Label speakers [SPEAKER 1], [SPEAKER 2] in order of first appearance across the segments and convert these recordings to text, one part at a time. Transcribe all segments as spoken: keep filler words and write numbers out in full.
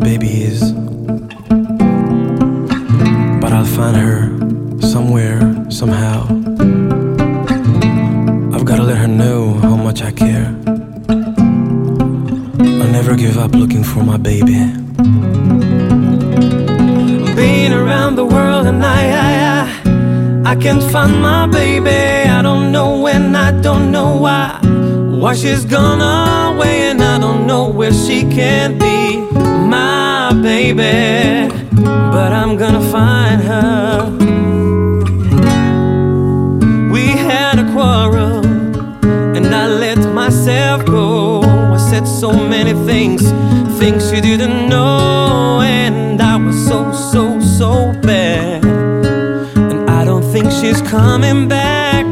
[SPEAKER 1] baby is, but I'll find her somewhere, somehow. I've gotta let her know how much I care. I'll never give up looking for my baby. Been around the world and I, I, I, I can't find my baby. I don't know when, I don't know why. Why she's gone away and I don't know where she can be. My baby, but I'm gonna find her. We had a quarrel and I let myself go. I said so many things, things she didn't know, and I was so, so, so bad. And I don't think she's coming back.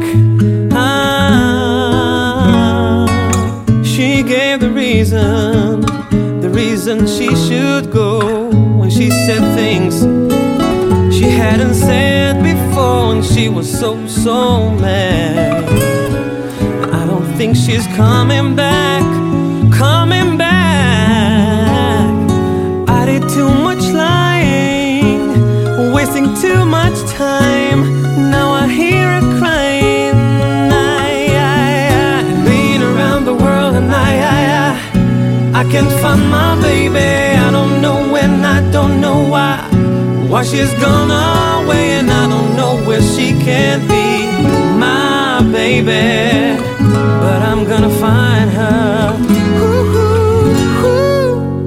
[SPEAKER 1] Ah, she gave the reason, the reason she should go, when she said things she hadn't said before, and she was so, so mad. I don't think she's coming back, coming back. I did too much lying, wasting too much time. Now I hear her crying. I, I, I, been around the world and I, I, I, I can't find my baby. I don't know when, I don't know why. Why she's gone away and I don't know where she can be. My baby, but I'm gonna find her. Ooh, ooh, ooh.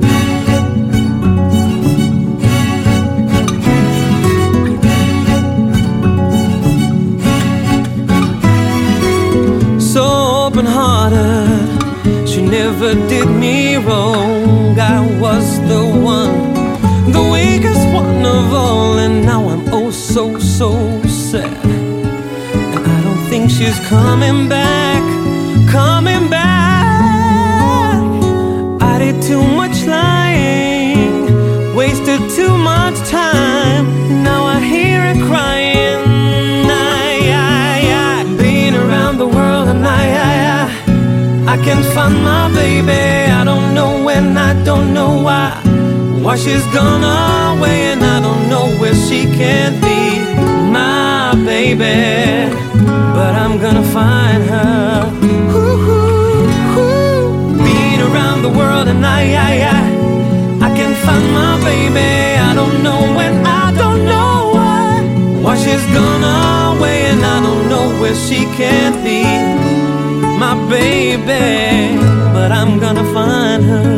[SPEAKER 1] So open-hearted, she never did me wrong. I was the one, the weakest one of all, and now I'm oh so, so sad. And I don't think she's coming back, coming back. I did too much lying, wasted too much time. Now I hear her crying. I, I, I, been around the world and I, I, I, I can't find my baby. I don't know when, I don't know why. Why she's gone away and I don't know where she can be. My baby, but I'm gonna find her. Ooh, ooh, ooh. Been around the world and I, I, I, I can't find my baby. I don't know when, I don't know why. Why she's gone away and I don't know where she can be. My baby, but I'm gonna find her.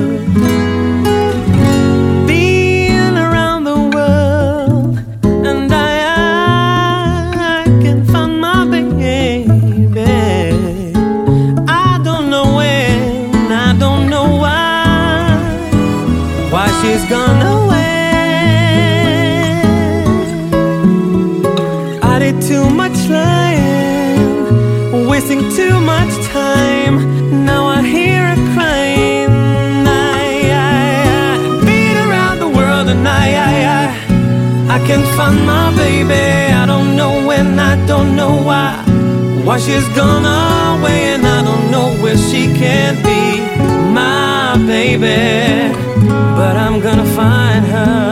[SPEAKER 1] She's gone away. I did too much lying, wasting too much time. Now I hear her crying. I, I, I, been around the world and I, I, I, I can't find my baby. I don't know when, I don't know why. Why she's gone away and I don't know where she can be. My baby, but I'm gonna find her.